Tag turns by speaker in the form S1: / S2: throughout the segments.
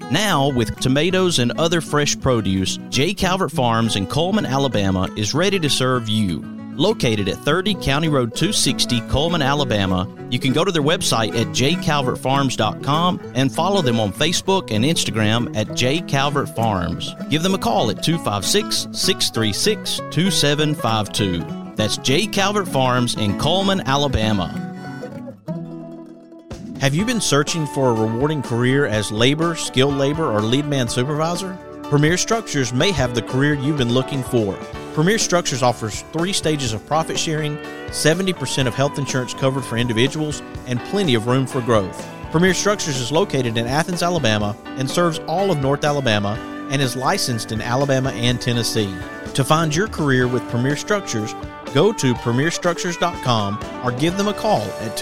S1: Now, with tomatoes and other fresh produce, J. Calvert Farms in Coleman, Alabama is ready to serve you. Located at 30 County Road 260, Coleman, Alabama, you can go to their website at jcalvertfarms.com and follow them on Facebook and Instagram at jcalvertfarms. Give them a call at 256-636-2752. That's J. Calvert Farms in Coleman, Alabama. Have you been searching for a rewarding career as labor, skilled labor, or lead man supervisor? Premier Structures may have the career you've been looking for. Premier Structures offers 3 stages of profit sharing, 70% of health insurance covered for individuals, and plenty of room for growth. Premier Structures is located in Athens, Alabama, and serves all of North Alabama and is licensed in Alabama and Tennessee. To find your career with Premier Structures, go to premierstructures.com or give them a call at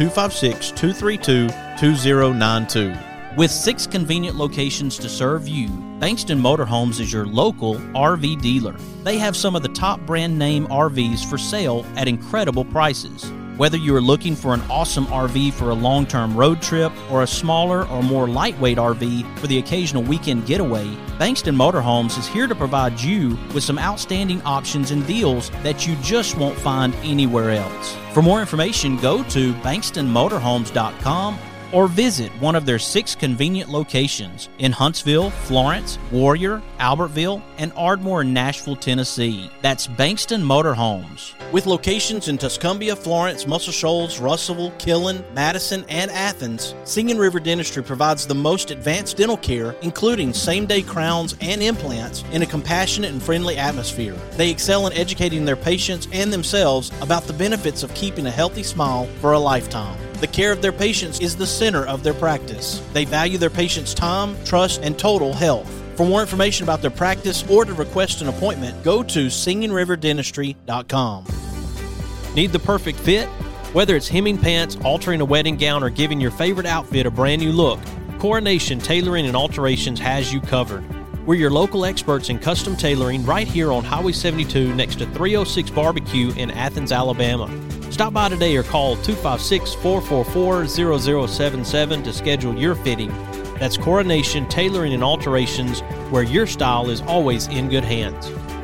S1: 256-232-2092. With 6 convenient locations to serve you, Bankston Motorhomes is your local RV dealer. They have some of the top brand name RVs for sale at incredible prices. Whether you are looking for an awesome RV for a long-term road trip or a smaller or more lightweight RV for the occasional weekend getaway, Bankston Motorhomes is here to provide you with some outstanding options and deals that you just won't find anywhere else. For more information, go to bankstonmotorhomes.com or visit one of their 6 convenient locations in Huntsville, Florence, Warrior, Albertville, and Ardmore in Nashville, Tennessee. That's Bankston Motorhomes. With locations in Tuscumbia, Florence, Muscle Shoals, Russellville, Killen, Madison, and Athens, Singing River Dentistry provides the most advanced dental care, including same-day crowns and implants, in a compassionate and friendly atmosphere. They excel in educating their patients and themselves about the benefits of keeping a healthy smile for a lifetime. The care of their patients is the center of their practice. They value their patients' time, trust, and total health. For more information about their practice or to request an appointment, go to singingriverdentistry.com. Need the perfect fit? Whether it's hemming pants, altering a wedding gown, or giving your favorite outfit a brand new look, Coronation Tailoring and Alterations has you covered. We're your local experts in custom tailoring right here on Highway 72 next to 306 Barbecue in Athens, Alabama. Stop by today or call 256-444-0077 to schedule your fitting. That's Coronation Tailoring and Alterations, where your style is always in good hands.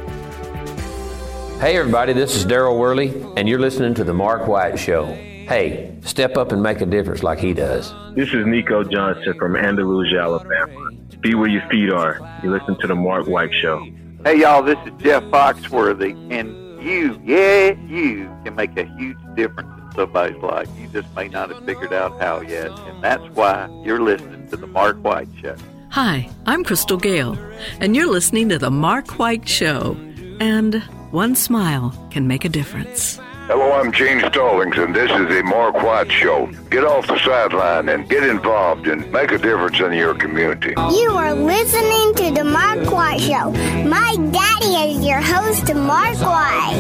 S2: Hey everybody, this is Daryl Worley, and you're listening to The Mark White Show. Hey, step up and make a difference like he does.
S3: This is Nico Johnson from Andalusia, Alabama. Be where your feet are. You listen to The Mark White Show.
S4: Hey y'all, this is Jeff Foxworthy, and you can make a huge difference in somebody's life. You just may not have figured out how yet, and that's why you're listening to The Mark White Show.
S5: Hi, I'm Crystal Gale, and you're listening to The Mark White Show. And one smile can make a difference.
S6: Hello, I'm Gene Stallings, and this is The Mark White Show. Get off the sideline and get involved and make a difference in your community.
S7: You are listening to The Mark White Show. My daddy is your host, Mark White.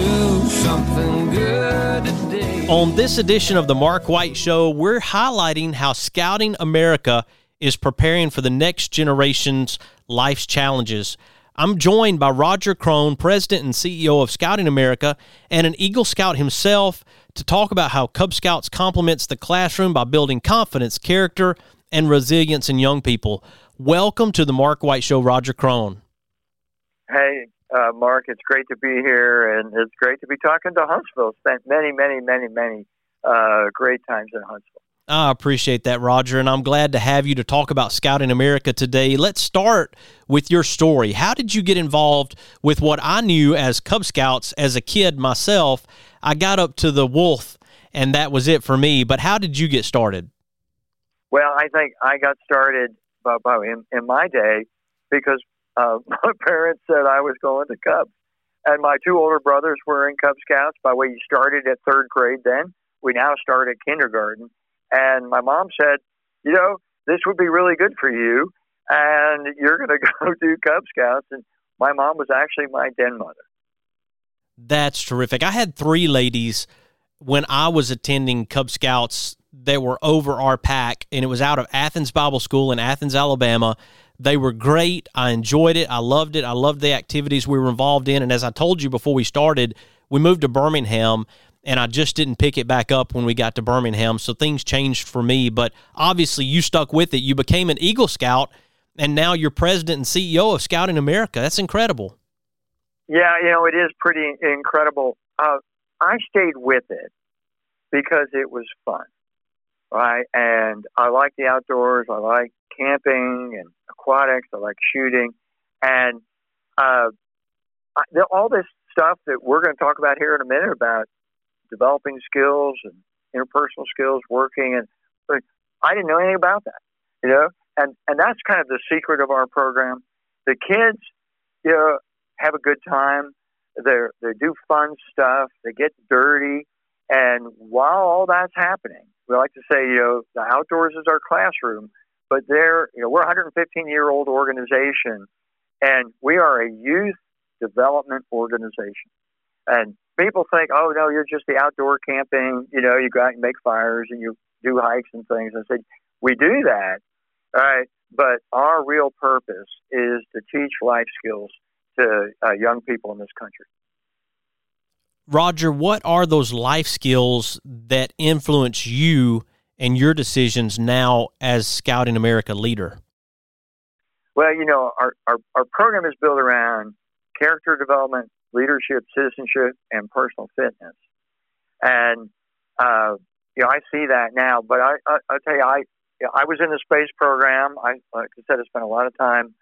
S1: On this edition of The Mark White Show, we're highlighting how Scouting America is preparing for the next generation's life's challenges. I'm joined by Roger Crone, President and CEO of Scouting America, and an Eagle Scout himself, to talk about how Cub Scouts complements the classroom by building confidence, character, and resilience in young people. Welcome to the Mark White Show, Roger Crone.
S8: Hey, Mark, it's great to be here, and it's great to be talking to Huntsville. Spent many great times in Huntsville.
S1: I appreciate that, Roger, and I'm glad to have you to talk about Scouting America today. Let's start with your story. How did you get involved with what I knew as Cub Scouts as a kid myself? I got up to the Wolf, and that was it for me, but how did you get started?
S8: Well, I think I got started in my day because my parents said I was going to Cubs, and my 2 older brothers were in Cub Scouts. By the way, you started at 3rd grade then. We now start at kindergarten. And my mom said, you know, this would be really good for you, and you're going to go do Cub Scouts. And my mom was actually my den mother.
S1: That's terrific. I had 3 ladies when I was attending Cub Scouts that were over our pack, and it was out of Athens Bible School in Athens, Alabama. They were great. I enjoyed it. I loved it. I loved the activities we were involved in. And as I told you before we started, we moved to Birmingham, and I just didn't pick it back up when we got to Birmingham, so things changed for me. But obviously you stuck with it. You became an Eagle Scout,
S9: and now you're president and CEO of Scouting America. That's incredible.
S8: Yeah, it is pretty incredible. I stayed with it because it was fun, right? And I like the outdoors. I like camping and aquatics. I like shooting. And all this stuff that we're going to talk about here in a minute about developing skills and interpersonal skills, working, and I didn't know anything about that, and that's kind of the secret of our program. The kids, have a good time. They do fun stuff. They get dirty, and while all that's happening, we like to say, the outdoors is our classroom, but we're a 115-year-old organization, and we are a youth development organization. And people think, oh, no, you're just the outdoor camping, you go out and make fires and you do hikes and things. I said, we do that, right? But our real purpose is to teach life skills to young people in this country.
S9: Roger, what are those life skills that influence you and your decisions now as Scouting America leader?
S8: Well, our program is built around character development, leadership, citizenship, and personal fitness. And, I see that now, but I'll tell you, I was in the space program. Like I said, I spent a lot of time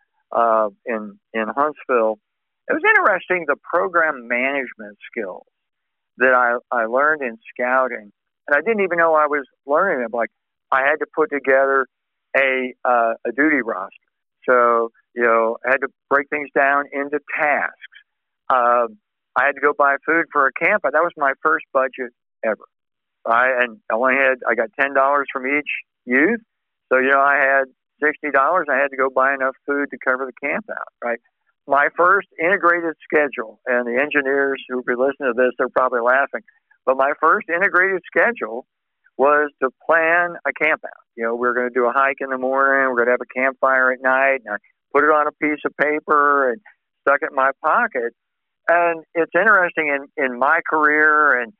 S8: in Huntsville. It was interesting, the program management skills that I learned in scouting, and I didn't even know I was learning them. Like, I had to put together a duty roster. So, I had to break things down into tasks. I had to go buy food for a camp. That was my first budget ever. And I got $10 from each youth. So, I had $60. I had to go buy enough food to cover the camp out, right? My first integrated schedule, and the engineers who be listening to this, they're probably laughing, but my first integrated schedule was to plan a camp out. We're going to do a hike in the morning. We're going to have a campfire at night. And I put it on a piece of paper and stuck it in my pocket. And it's interesting in my career, and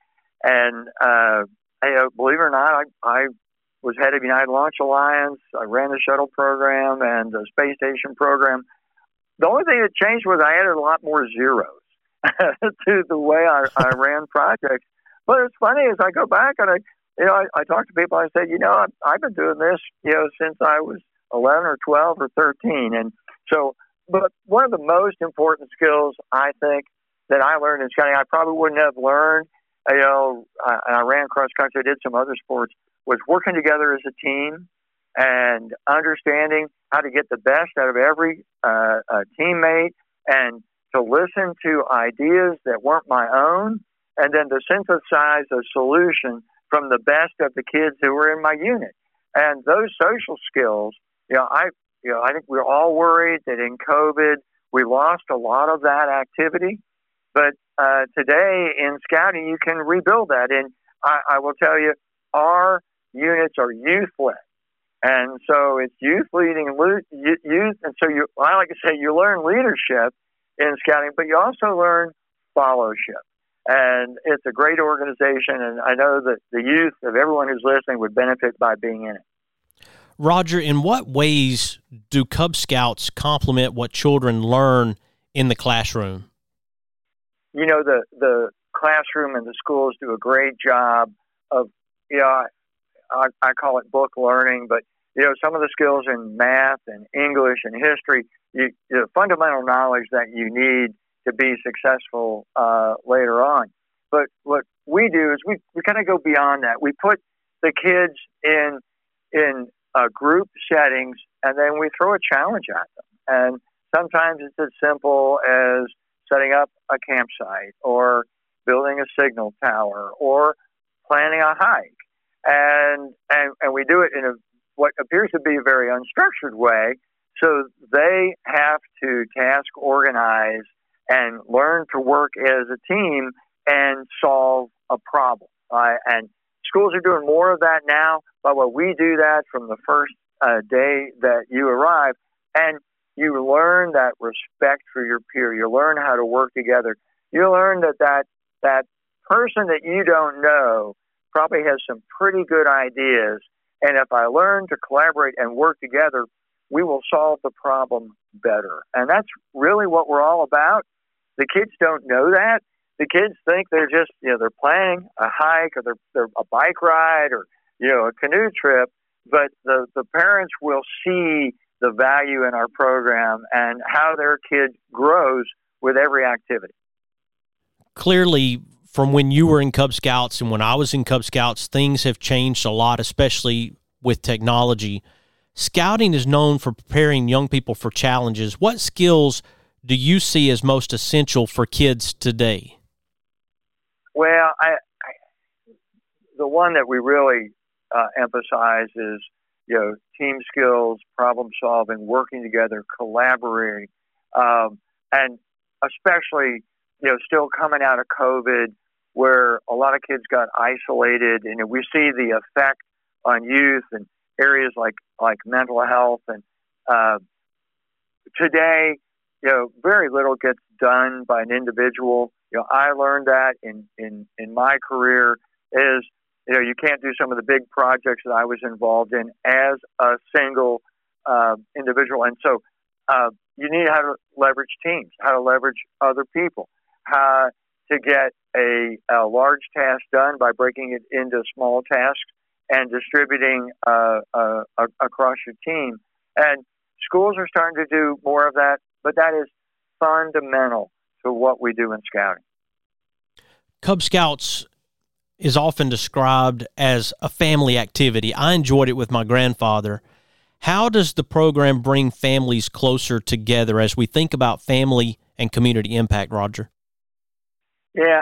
S8: believe it or not, I was head of United Launch Alliance. I ran the shuttle program and the space station program. The only thing that changed was I added a lot more zeros to the way I ran projects. But it's funny, as I go back and I talk to people, I said, I've been doing this, since I was 11 or 12 or 13. And so, but one of the most important skills I think that I learned in scouting, I probably wouldn't have learned, I ran cross country, I did some other sports, was working together as a team and understanding how to get the best out of every teammate, and to listen to ideas that weren't my own, and then to synthesize a solution from the best of the kids who were in my unit. And those social skills, I think we're all worried that in COVID we lost a lot of that activity. But today in scouting, you can rebuild that. And I will tell you, our units are youth-led. And so it's youth leading youth. And so I like to say, you learn leadership in scouting, but you also learn fellowship. And it's a great organization, and I know that the youth of everyone who's listening would benefit by being in it.
S9: Roger, in what ways do Cub Scouts complement what children learn in the classroom?
S8: The classroom and the schools do a great job of, I call it book learning, but, some of the skills in math and English and history, the fundamental knowledge that you need to be successful later on. But what we do is we kind of go beyond that. We put the kids in group settings, and then we throw a challenge at them. And sometimes it's as simple as setting up a campsite, or building a signal tower, or planning a hike. And we do it in what appears to be a very unstructured way. So they have to task organize and learn to work as a team and solve a problem. And schools are doing more of that now, but we do that from the first day that you arrive. And you learn that respect for your peer. You learn how to work together. You learn that person that you don't know probably has some pretty good ideas. And if I learn to collaborate and work together, we will solve the problem better. And that's really what we're all about. The kids don't know that. The kids think they're just, they're planning a hike or they're a bike ride or, a canoe trip. But the parents will see the value in our program and how their kid grows with every activity.
S9: Clearly, from when you were in Cub Scouts and when I was in Cub Scouts, things have changed a lot, especially with technology. Scouting is known for preparing young people for challenges. What skills do you see as most essential for kids today?
S8: Well, the one that we really emphasize is, team skills, problem solving, working together, collaborating, and especially, still coming out of COVID, where a lot of kids got isolated, and we see the effect on youth and areas like mental health. And today, very little gets done by an individual. I learned that in my career is, you can't do some of the big projects that I was involved in as a single individual. And so you need how to leverage teams, how to leverage other people, how to get a large task done by breaking it into small tasks and distributing across your team. And schools are starting to do more of that, but that is fundamental to what we do in scouting.
S9: Cub Scouts is often described as a family activity. I enjoyed it with my grandfather. How does the program bring families closer together as we think about family and community impact, Roger?
S8: Yeah,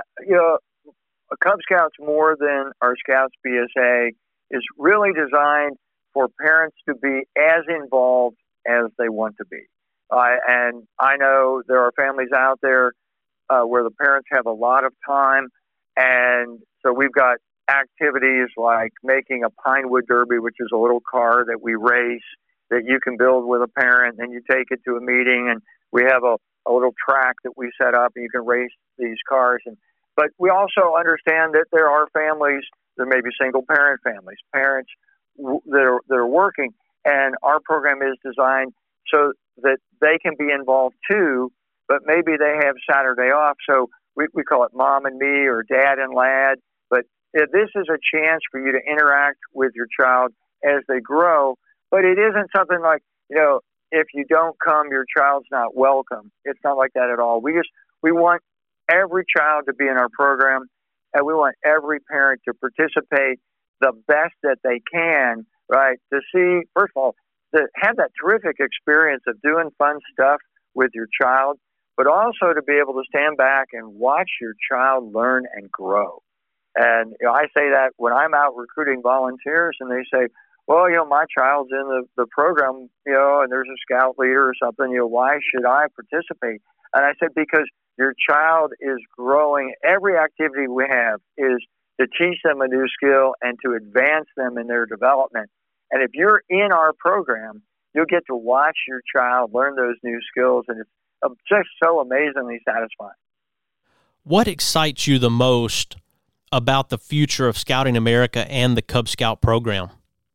S8: Cub Scouts, more than our Scouts BSA, is really designed for parents to be as involved as they want to be. And I know there are families out there where the parents have a lot of time, and so we've got activities like making a Pinewood Derby, which is a little car that we race that you can build with a parent, and you take it to a meeting, and we have a little track that we set up, and you can race these cars. But we also understand that there are families, there may be single-parent families, parents that are working, and our program is designed so that they can be involved too, but maybe they have Saturday off, so we call it Mom and Me or Dad and Lad. But this is a chance for you to interact with your child as they grow. But it isn't something like, if you don't come, your child's not welcome. It's not like that at all. We want every child to be in our program, and we want every parent to participate the best that they can, right? To see, first of all, to have that terrific experience of doing fun stuff with your child, but also to be able to stand back and watch your child learn and grow. And I say that when I'm out recruiting volunteers and they say, well, my child's in the program, and there's a scout leader or something, why should I participate? And I said, because your child is growing. Every activity we have is to teach them a new skill and to advance them in their development. And if you're in our program, you'll get to watch your child learn those new skills, and it's just so amazingly satisfying.
S9: What excites you the most about the future of Scouting America and the Cub Scout program?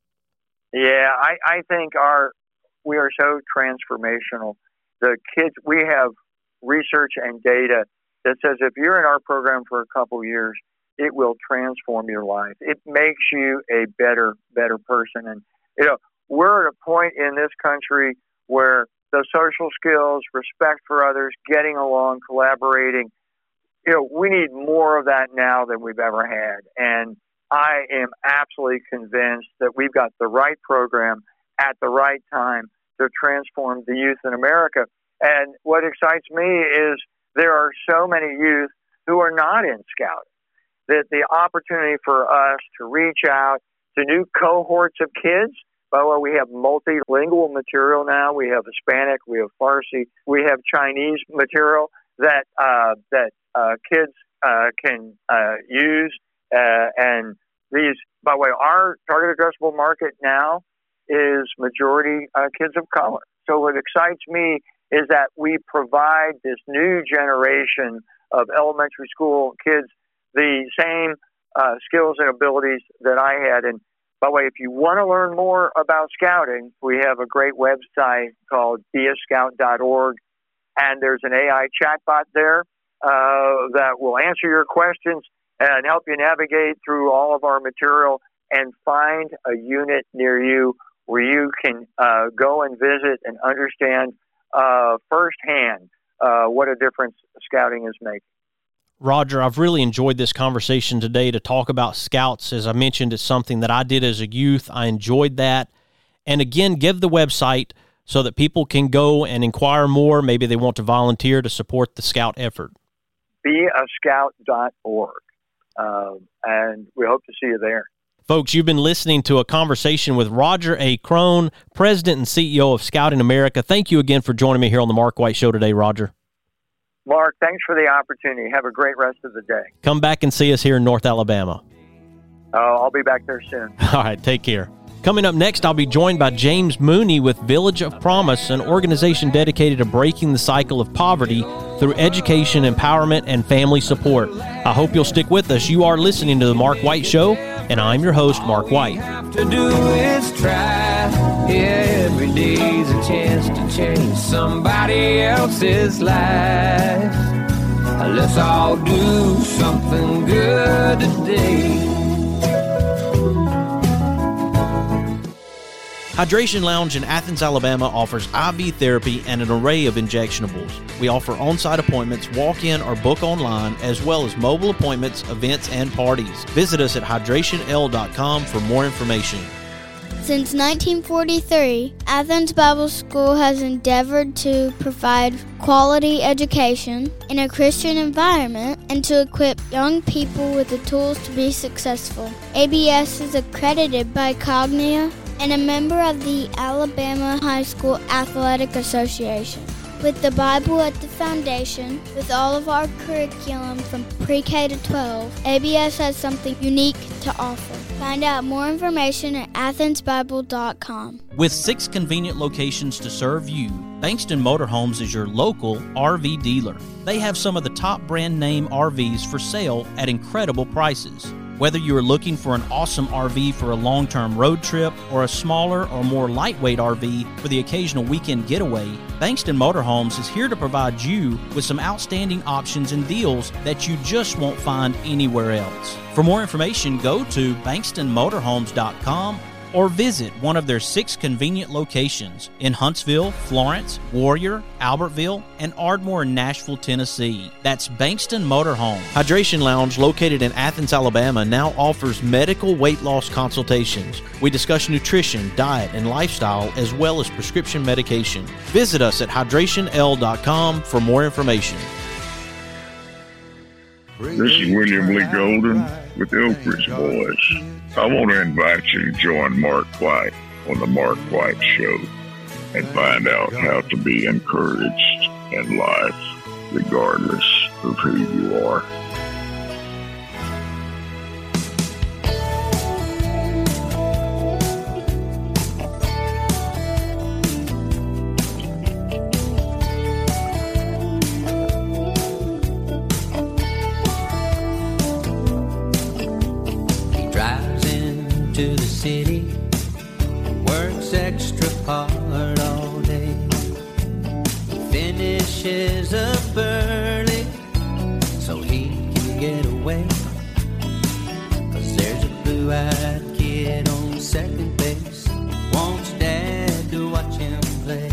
S8: Yeah, I think we are so transformational. The kids, we have research and data that says if you're in our program for a couple years, it will transform your life. It makes you a better person. And, we're at a point in this country where the social skills, respect for others, getting along, collaborating, we need more of that now than we've ever had. And I am absolutely convinced that we've got the right program at the right time to transform the youth in America. And what excites me is there are so many youth who are not in Scouting, that the opportunity for us to reach out to new cohorts of kids. By the way, we have multilingual material now. We have Hispanic, we have Farsi, we have Chinese material that kids can use. And these, by the way, our target addressable market now is majority kids of color. So what excites me is that we provide this new generation of elementary school kids the same skills and abilities that I had. And By the way, if you want to learn more about scouting, we have a great website called beascout.org, and there's an AI chatbot there that will answer your questions and help you navigate through all of our material and find a unit near you where you can go and visit and understand firsthand what a difference scouting is making.
S9: Roger, I've really enjoyed this conversation today to talk about scouts. As I mentioned, it's something that I did as a youth. I enjoyed that. And again, give the website so that people can go and inquire more. Maybe they want to volunteer to support the scout effort.
S8: Beascout.org. And we hope to see you there.
S9: Folks, you've been listening to a conversation with Roger A. Crone, President and CEO of Scouting America. Thank you again for joining me here on the Mark White Show today, Roger.
S8: Mark, thanks for the opportunity. Have a great rest of the day.
S9: Come back and see us here in North Alabama.
S8: I'll be back there soon.
S9: All right, take care. Coming up next, I'll be joined by James Mooney with Village of Promise, an organization dedicated to breaking the cycle of poverty through education, empowerment, and family support. I hope you'll stick with us. You are listening to The Mark White Show, and I'm your host, Mark White.
S10: To do is try. Every day's a chance to change somebody else's life. Let's all do something good today.
S1: Hydration Lounge in Athens, Alabama offers IV therapy and an array of injectables. We offer on-site appointments, walk-in or book online, as well as mobile appointments, events, and parties. Visit us at hydrationl.com for more information.
S7: Since 1943, Athens Bible School has endeavored to provide quality education in a Christian environment and to equip young people with the tools to be successful. ABS is accredited by Cognia and a member of the Alabama High School Athletic Association. With the Bible at the foundation, with all of our curriculum from pre-K to 12, ABS has something unique to offer. Find out more information at athensbible.com.
S1: With 6 convenient locations to serve you, Bankston Motorhomes is your local RV dealer. They have some of the top brand name RVs for sale at incredible prices. Whether you are looking for an awesome RV for a long-term road trip or a smaller or more lightweight RV for the occasional weekend getaway, Bankston Motorhomes is here to provide you with some outstanding options and deals that you just won't find anywhere else. For more information, go to bankstonmotorhomes.com or visit one of their 6 convenient locations in Huntsville, Florence, Warrior, Albertville, and Ardmore in Nashville, Tennessee. That's Bankston Motorhome. Hydration Lounge, located in Athens, Alabama, now offers medical weight loss consultations. We discuss nutrition, diet, and lifestyle, as well as prescription medication. Visit us at hydrationl.com for more information.
S6: This is William Lee Golden with the Oak Ridge Boys. I want to invite you to join Mark White on the Mark White Show and find out how to be encouraged in life regardless of who you are.
S10: To the city, works extra hard all day, finishes up early so he can get away, 'cause there's a blue-eyed kid on second base, wants dad to watch him play.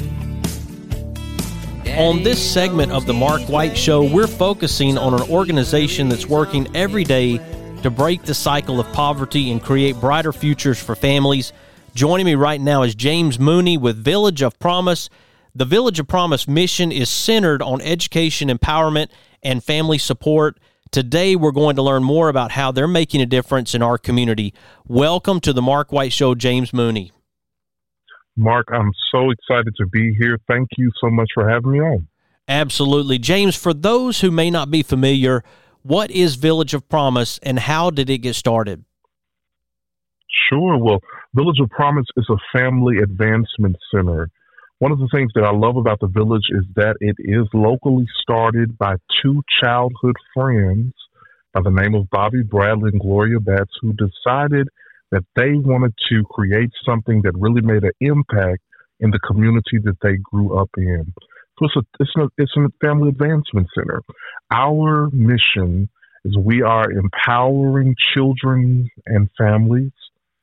S9: On this segment of the Mark White Show, we're focusing on an organization that's working every day to break the cycle of poverty and create brighter futures for families. Joining me right now is James Mooney with Village of Promise. The Village of Promise mission is centered on education, empowerment, and family support. Today, we're going to learn more about how they're making a difference in our community. Welcome to the Mark White Show, James Mooney.
S11: Mark, I'm so excited to be here. Thank you so much for having me on.
S9: Absolutely. James, for those who may not be familiar, what is Village of Promise and how did it get started?
S11: Sure. Well, Village of Promise is a family advancement center. One of the things that I love about the Village is that it is locally started by 2 childhood friends by the name of Bobby Bradley and Gloria Batts, who decided that they wanted to create something that really made an impact in the community that they grew up in. So it's a family advancement center. Our mission is we are empowering children and families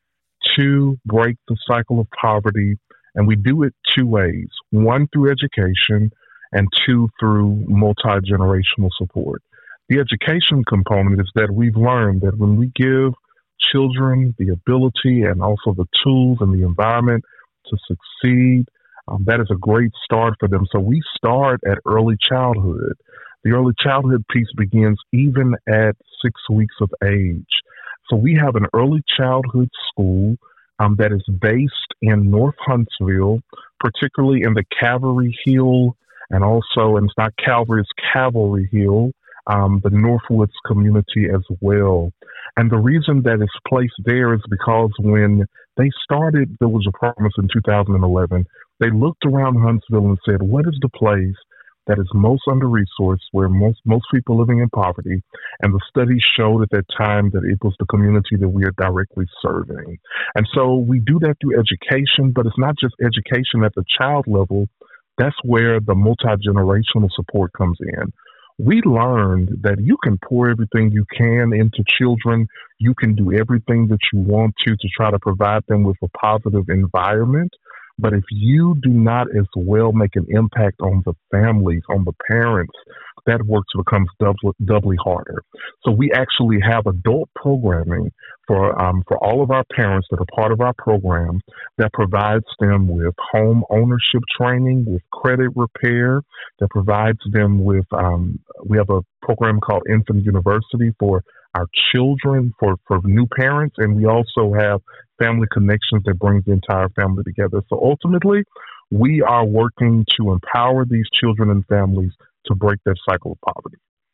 S11: to break the cycle of poverty, and we do it two ways. One, through education, and two, through multi-generational support. The education component is that we've learned that when we give children the ability and also the tools and the environment to succeed, that is a great start for them. So we start at early childhood. The early childhood piece begins even at 6 weeks of age. So we have an early childhood school that is based in North Huntsville, particularly in the Calvary Hill, and also, and it's not Calvary, it's Cavalry Hill, the Northwoods community as well. And the reason that it's placed there is because when they started Village of Promise in 2011, they looked around Huntsville and said, what is the place that is most under-resourced, where most people living in poverty? And the studies showed at that time that it was the community that we are directly serving. And so we do that through education, but it's not just education at the child level. That's where the multi-generational support comes in. We learned that you can pour everything you can into children. You can do everything that you want to try to provide them with a positive environment. But if you do not as well make an impact on the families, on the parents, that work becomes doubly harder. So we actually have adult programming for all of our parents that are part of our program that provides them with home ownership training, with credit repair, that provides them with, we have a program called Infant University for our children, for new parents, and we also have Family Connections that brings the entire family together. So ultimately, we are working to empower these children and families to break that cycle of poverty.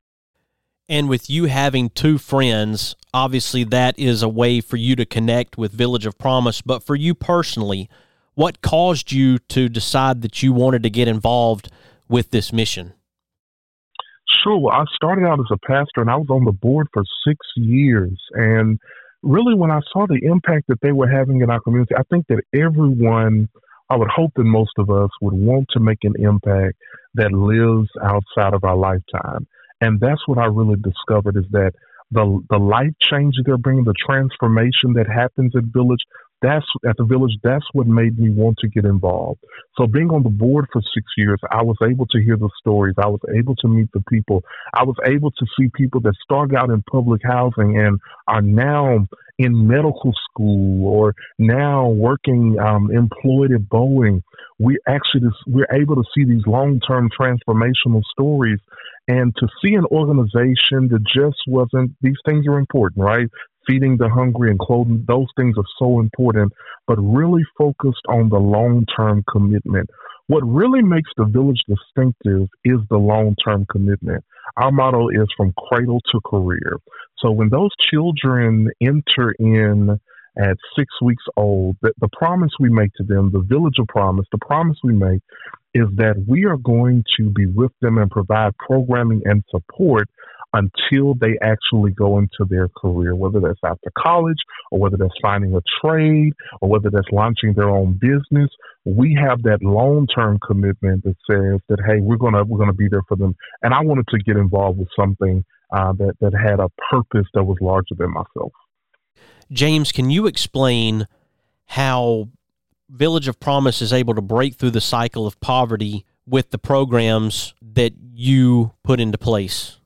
S9: And with you having two friends, obviously that is a way for you to connect with Village of Promise. But for you personally, what caused you to decide that you wanted to get involved with this mission?
S11: Sure. Well, I started out as a pastor, and I was on the board for 6 years. And really, when I saw the impact that they were having in our community, I think that everyone, I would hope that most of us would want to make an impact that lives outside of our lifetime. And that's what I really discovered, is that the life change that they're bringing, the transformation that happens at the village, that's what made me want to get involved. So being on the board for 6 years, I was able to hear the stories. I was able to meet the people. I was able to see people that started out in public housing and are now in medical school or now working employed at Boeing. We're able to see these long-term transformational stories, and to see an organization that just wasn't, these things are important, right? Feeding the hungry and clothing, those things are so important, but really focused on the long-term commitment. What really makes the village distinctive is the long-term commitment. Our motto is from cradle to career. So when those children enter in at 6 weeks old, the promise we make to them, the Village of Promise, the promise we make is that we are going to be with them and provide programming and support until they actually go into their career, whether that's after college or whether that's finding a trade or whether that's launching their own business. We have that long-term commitment that says that, hey, we're gonna be there for them. And I wanted to get involved with something that had a purpose that was larger than myself.
S9: James, can you explain how Village of Promise is able to break through the cycle of poverty with the programs that you put into place?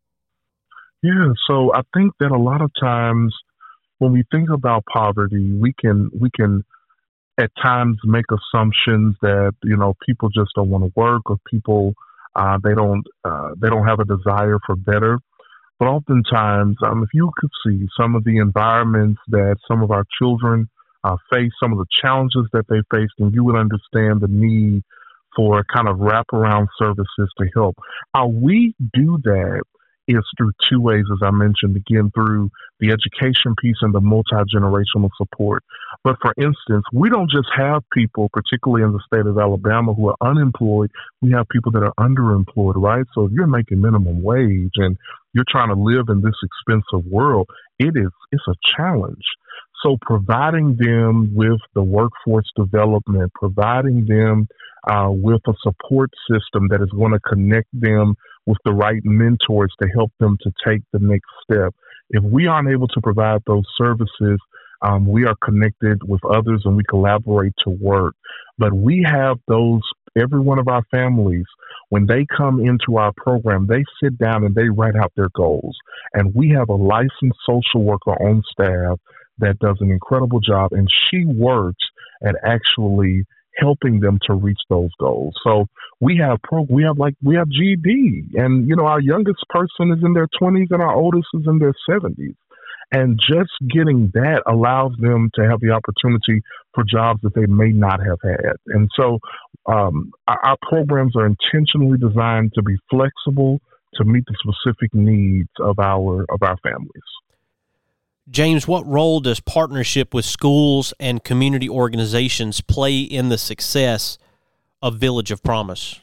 S11: Yeah, so I think that a lot of times when we think about poverty, we can at times make assumptions that, people just don't want to work, or people they don't have a desire for better. But oftentimes, if you could see some of the environments that some of our children face, some of the challenges that they face, then you would understand the need for kind of wraparound services to help. How we do that is through two ways, as I mentioned, again, through the education piece and the multi-generational support. But for instance, we don't just have people, particularly in the state of Alabama, who are unemployed. We have people that are underemployed, right? So if you're making minimum wage and you're trying to live in this expensive world, it's a challenge. So providing them with the workforce development, providing them with a support system that is going to connect them with the right mentors to help them to take the next step. If we aren't able to provide those services, we are connected with others and we collaborate to work. But we have those, every one of our families, when they come into our program, they sit down and they write out their goals. And we have a licensed social worker on staff that does an incredible job, and she works at actually helping them to reach those goals. So we have GED, and our youngest person is in their 20s and our oldest is in their 70s. And just getting that allows them to have the opportunity for jobs that they may not have had. And so our programs are intentionally designed to be flexible to meet the specific needs of our families.
S9: James, what role does partnership with schools and community organizations play in the success of Village of Promise?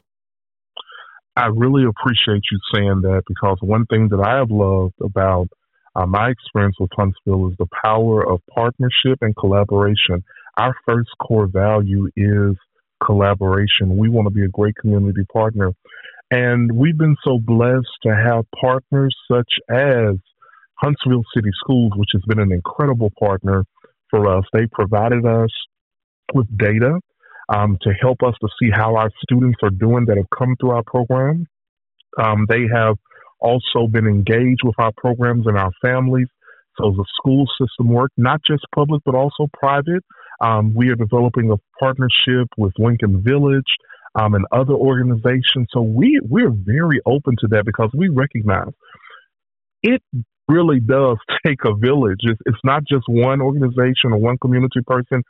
S11: I really appreciate you saying that, because one thing that I have loved about my experience with Huntsville is the power of partnership and collaboration. Our first core value is collaboration. We want to be a great community partner. And we've been so blessed to have partners such as Huntsville City Schools, which has been an incredible partner for us. They provided us with data to help us to see how our students are doing that have come through our program. They have also been engaged with our programs and our families. So the school system work, not just public, but also private. We are developing a partnership with Lincoln Village and other organizations. So we're very open to that, because we recognize it really does take a village. It's not just one organization or one community person.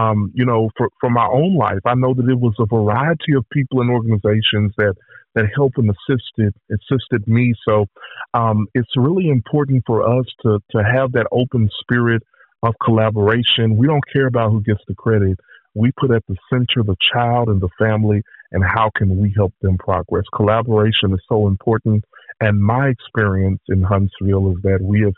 S11: For my own life, I know that it was a variety of people and organizations that helped and assisted me. So it's really important for us to have that open spirit of collaboration. We don't care about who gets the credit. We put at the center the child and the family, and how can we help them progress. Collaboration is so important. And my experience in Huntsville is that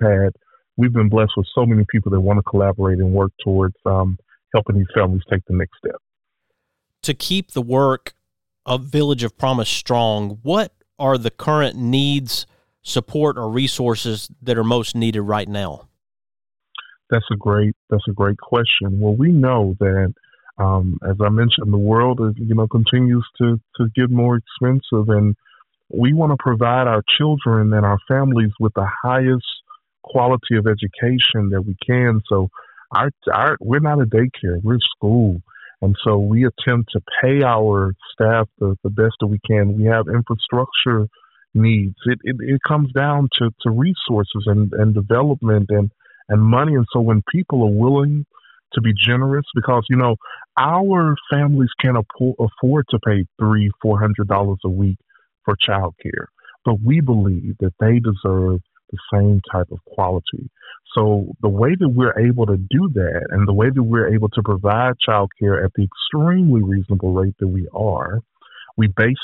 S11: we've been blessed with so many people that want to collaborate and work towards helping these families take the next step.
S9: To keep the work of Village of Promise strong, what are the current needs, support, or resources that are most needed right now?
S11: That's a great question. Well, we know that, as I mentioned, the world continues to get more expensive, and we want to provide our children and our families with the highest quality of education that we can. So we're not a daycare, we're a school. And so we attempt to pay our staff the best that we can. We have infrastructure needs. It comes down to resources and development and money. And so when people are willing to be generous, because, our families can't afford to pay $300-400 a week for childcare, but we believe that they deserve the same type of quality. So the way that we're able to do that, and the way that we're able to provide childcare at the extremely reasonable rate that we are, we base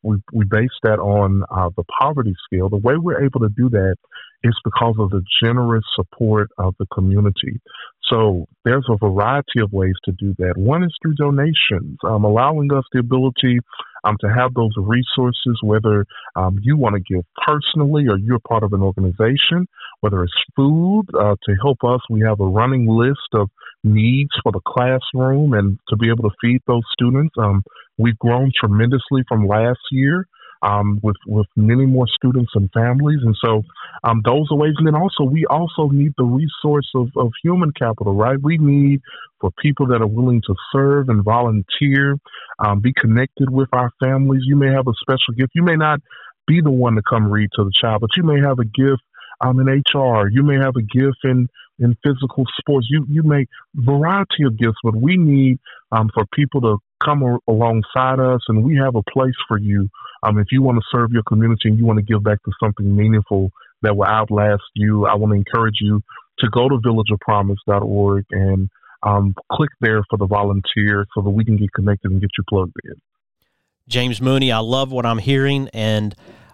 S11: that on the poverty scale. The way we're able to do that is because of the generous support of the community. So there's a variety of ways to do that. One is through donations, allowing us the ability to have those resources, whether you want to give personally or you're part of an organization, whether it's food to help us. We have a running list of needs for the classroom and to be able to feed those students. We've grown tremendously from last year with many more students and families. And so those are ways. And then also, we also need the resource of human capital, right? We need for people that are willing to serve and volunteer, be connected with our families. You may have a special gift. You may not be the one to come read to the child, but you may have a gift in HR. You may have a gift in physical sports. You may variety of gifts, but we need for people to come alongside us, and we have a place for you. If you want to serve your community and you want to give back to something meaningful that will outlast you, I want to encourage you to go to villageofpromise.org and click there for the volunteer so that we can get connected and get you plugged in.
S9: James Mooney, I love what I'm hearing, and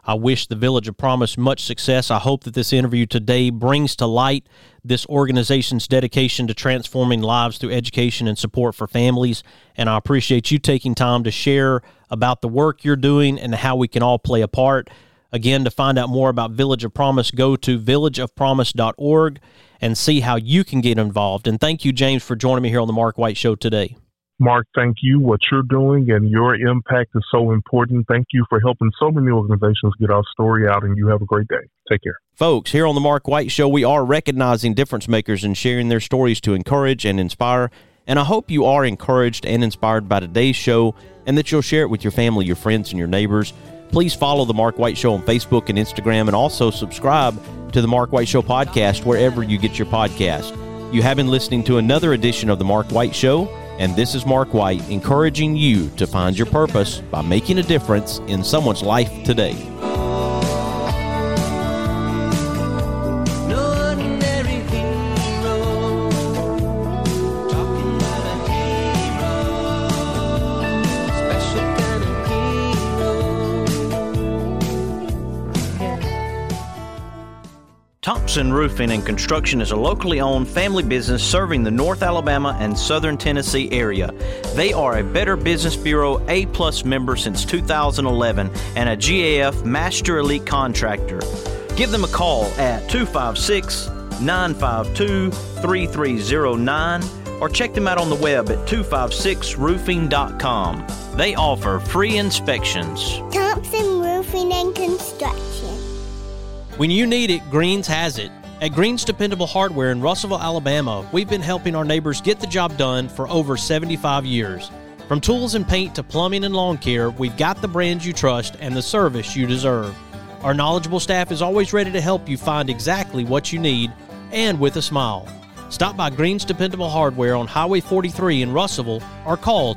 S9: I wish the Village of Promise much success. I hope that this interview today brings to light this organization's dedication to transforming lives through education and support for families. And I appreciate you taking time to share about the work you're doing and how we can all play a part. Again, to find out more about Village of Promise, go to villageofpromise.org and see how you can get involved. And thank you, James, for joining me here on the Mark White Show today.
S11: Mark, thank you. What you're doing and your impact is so important. Thank you for helping so many organizations get our story out, and you have a great day. Take care.
S9: Folks, here on the Mark White Show, we are recognizing difference makers and sharing their stories to encourage and inspire. And I hope you are encouraged and inspired by today's show and that you'll share it with your family, your friends, and your neighbors. Please follow the Mark White Show on Facebook and Instagram, and also subscribe to the Mark White Show podcast wherever you get your podcast. You have been listening to another edition of the Mark White Show, and this is Mark White encouraging you to find your purpose by making a difference in someone's life today.
S1: Thompson Roofing and Construction is a locally owned family business serving the North Alabama and Southern Tennessee area. They are a Better Business Bureau A+ member since 2011 and a GAF Master Elite Contractor. Give them a call at 256-952-3309 or check them out on the web at 256roofing.com. They offer free inspections.
S12: Thompson Roofing and Construction.
S9: When you need it, Greens has it. At Greens Dependable Hardware in Russellville, Alabama, we've been helping our neighbors get the job done for over 75 years. From tools and paint to plumbing and lawn care, we've got the brands you trust and the service you deserve. Our knowledgeable staff is always ready to help you find exactly what you need, and with a smile. Stop by Greens Dependable Hardware on Highway 43 in Russellville or call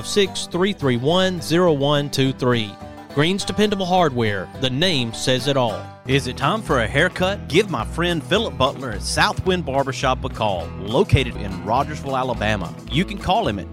S9: 256-331-0123. Greens Dependable Hardware, the name says it all.
S1: Is it time for a haircut? Give my friend Philip Butler at Southwind Barbershop a call, located in Rogersville, Alabama. You can call him at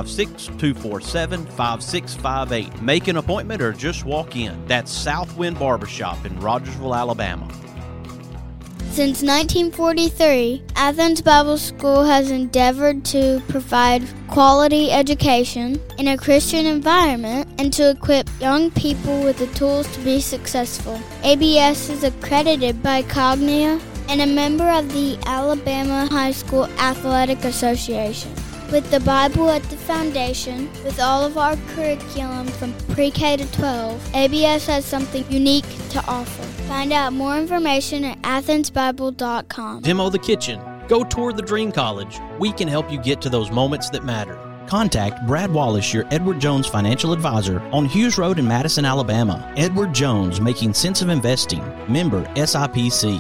S1: 256-247-5658. Make an appointment or just walk in. That's Southwind Barbershop in Rogersville, Alabama.
S7: Since 1943, Athens Bible School has endeavored to provide quality education in a Christian environment and to equip young people with the tools to be successful. ABS is accredited by Cognia and a member of the Alabama High School Athletic Association. With the Bible at the foundation, with all of our curriculum from pre-K to 12, ABS has something unique to offer. Find out more information at athensbible.com.
S1: Demo the kitchen. Go tour the Dream College. We can help you get to those moments that matter. Contact Brad Wallace, your Edward Jones financial advisor, on Hughes Road in Madison, Alabama. Edward Jones, making sense of investing. Member SIPC.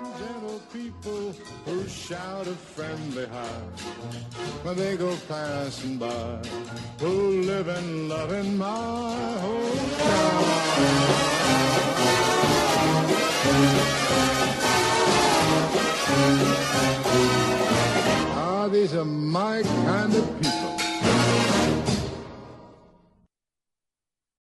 S13: When they go passing by, who live and love in my hometown. Ah, these are my kind of people.